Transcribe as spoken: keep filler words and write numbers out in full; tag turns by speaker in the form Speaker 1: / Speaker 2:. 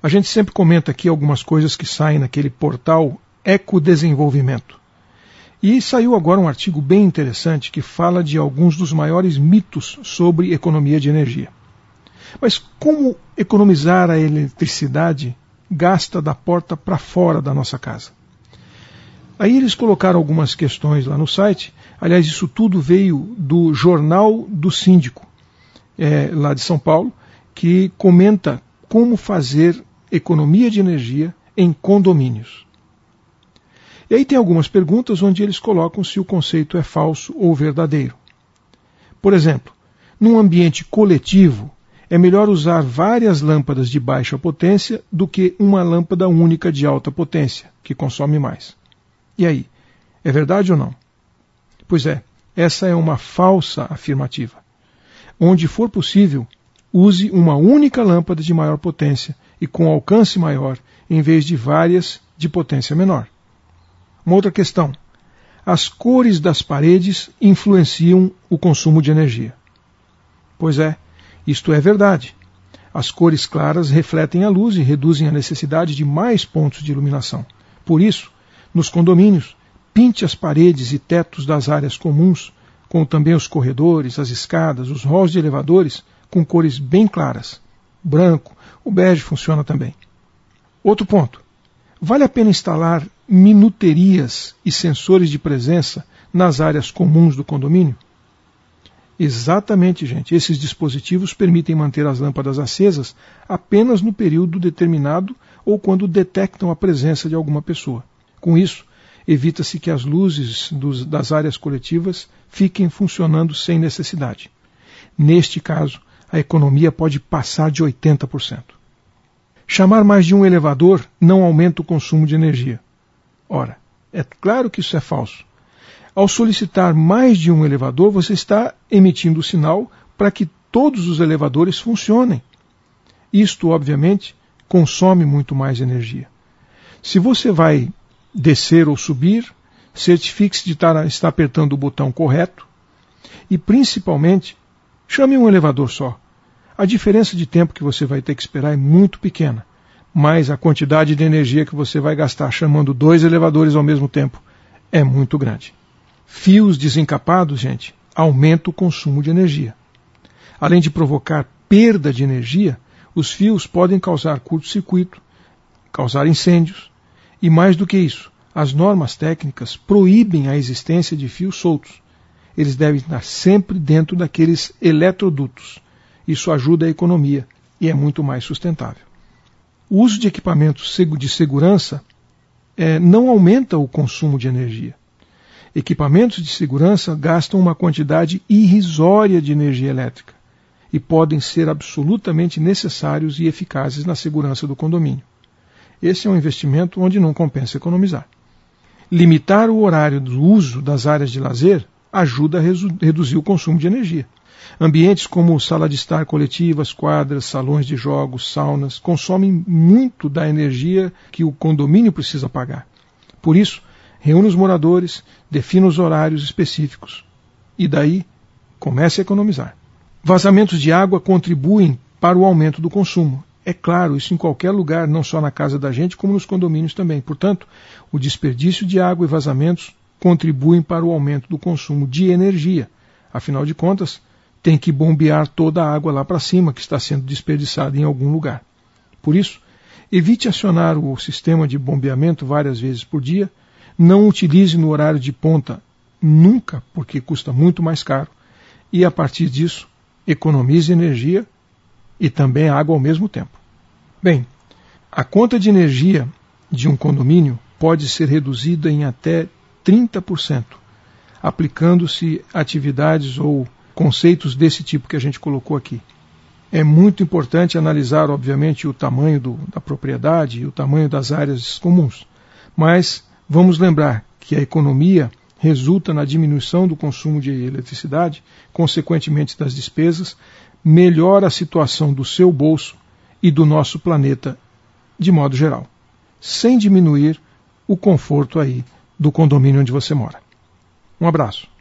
Speaker 1: A gente sempre comenta aqui algumas coisas que saem naquele portal Ecodesenvolvimento. E saiu agora um artigo bem interessante que fala de alguns dos maiores mitos sobre economia de energia. Mas como economizar a eletricidade gasta da porta para fora da nossa casa? Aí eles colocaram algumas questões lá no site. Aliás, isso tudo veio do Jornal do Síndico, é, lá de São Paulo, que comenta como fazer economia de energia em condomínios. E aí tem algumas perguntas onde eles colocam se o conceito é falso ou verdadeiro. Por exemplo, num ambiente coletivo, é melhor usar várias lâmpadas de baixa potência do que uma lâmpada única de alta potência, que consome mais. E aí, é verdade ou não? Pois é, essa é uma falsa afirmativa. Onde for possível, use uma única lâmpada de maior potência e com alcance maior, em vez de várias de potência menor. Uma outra questão. As cores das paredes influenciam o consumo de energia. Pois é, isto é verdade. As cores claras refletem a luz e reduzem a necessidade de mais pontos de iluminação. Por isso, nos condomínios, pinte as paredes e tetos das áreas comuns, como também os corredores, as escadas, os halls de elevadores, com cores bem claras. Branco, o bege funciona também. Outro ponto. Vale a pena instalar minuterias e sensores de presença nas áreas comuns do condomínio? Exatamente, gente. Esses dispositivos permitem manter as lâmpadas acesas apenas no período determinado ou quando detectam a presença de alguma pessoa. Com isso, evita-se que as luzes dos, das áreas coletivas fiquem funcionando sem necessidade. Neste caso, a economia pode passar de oitenta por cento. Chamar mais de um elevador não aumenta o consumo de energia. Ora, é claro que isso é falso. Ao solicitar mais de um elevador, você está emitindo o sinal para que todos os elevadores funcionem. Isto, obviamente, consome muito mais energia. Se você vai descer ou subir, certifique-se de estar, estar apertando o botão correto e, principalmente, chame um elevador só. A diferença de tempo que você vai ter que esperar é muito pequena, mas a quantidade de energia que você vai gastar chamando dois elevadores ao mesmo tempo é muito grande. Fios desencapados, gente, aumenta o consumo de energia. Além de provocar perda de energia, os fios podem causar curto-circuito, causar incêndios e, mais do que isso, as normas técnicas proíbem a existência de fios soltos. Eles devem estar sempre dentro daqueles eletrodutos. Isso ajuda a economia e é muito mais sustentável. O uso de equipamentos de segurança é, não aumenta o consumo de energia. Equipamentos de segurança gastam uma quantidade irrisória de energia elétrica e podem ser absolutamente necessários e eficazes na segurança do condomínio. Esse é um investimento onde não compensa economizar. Limitar o horário do uso das áreas de lazer ajuda a reduzir o consumo de energia. Ambientes como sala de estar coletivas, quadras, salões de jogos, saunas, consomem muito da energia que o condomínio precisa pagar. Por isso, reúna os moradores, defina os horários específicos e daí comece a economizar. Vazamentos de água contribuem para o aumento do consumo. É claro, isso em qualquer lugar, não só na casa da gente, como nos condomínios também. Portanto, o desperdício de água e vazamentos contribuem para o aumento do consumo de energia. Afinal de contas, tem que bombear toda a água lá para cima que está sendo desperdiçada em algum lugar. Por isso, evite acionar o sistema de bombeamento várias vezes por dia, não utilize no horário de ponta nunca, porque custa muito mais caro, e a partir disso, economize energia e também água ao mesmo tempo. Bem, a conta de energia de um condomínio pode ser reduzida em até trinta por cento, aplicando-se atividades ou conceitos desse tipo que a gente colocou aqui. É muito importante analisar, obviamente, o tamanho do, da propriedade e o tamanho das áreas comuns, mas vamos lembrar que a economia resulta na diminuição do consumo de eletricidade, consequentemente das despesas, melhora a situação do seu bolso e do nosso planeta de modo geral, sem diminuir o conforto aí do condomínio onde você mora. Um abraço.